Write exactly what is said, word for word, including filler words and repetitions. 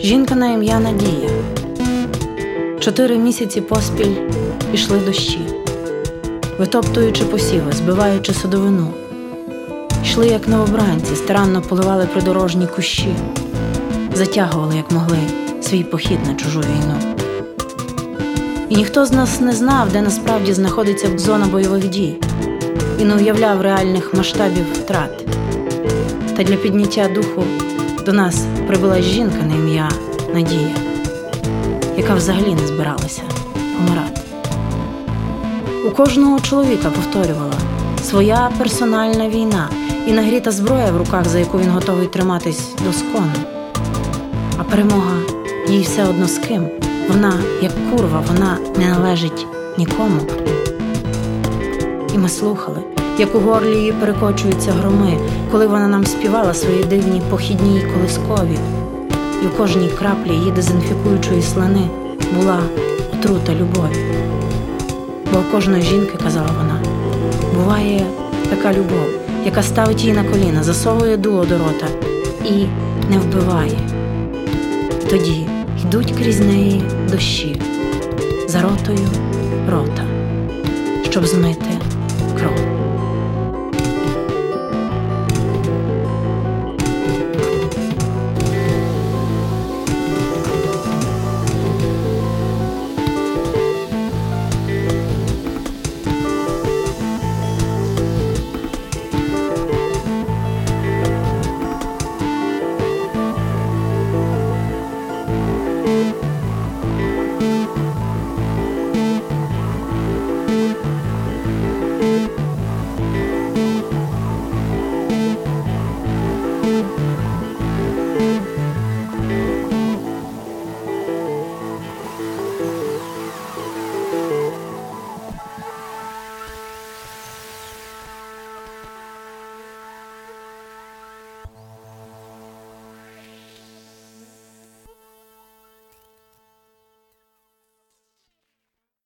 Жінка на ім'я Надія. Чотири місяці поспіль пішли дощі, витоптуючи посіви, збиваючи садовину. Йшли, як новобранці, старанно поливали придорожні кущі, затягували, як могли, свій похід на чужу війну. І ніхто з нас не знав, де насправді знаходиться зона бойових дій, і не уявляв реальних масштабів втрат. Та для підняття духу до нас прибула жінка на ім'я Надія, яка взагалі не збиралася помирати. У кожного чоловіка, повторювала, своя персональна війна і нагріта зброя в руках, за яку він готовий триматись доскону. А перемога їй все одно з ким. Вона, як курва, вона не належить нікому. І ми слухали, як у горлі її перекочуються громи, коли вона нам співала свої дивні похідні й колискові. І в кожній краплі її дезінфікуючої слини була отрута любові. Бо у кожної жінки, казала вона, буває така любов, яка ставить її на коліна, засовує дуло до рота і не вбиває. Тоді йдуть крізь неї дощі, за ротою рота, щоб змити кров.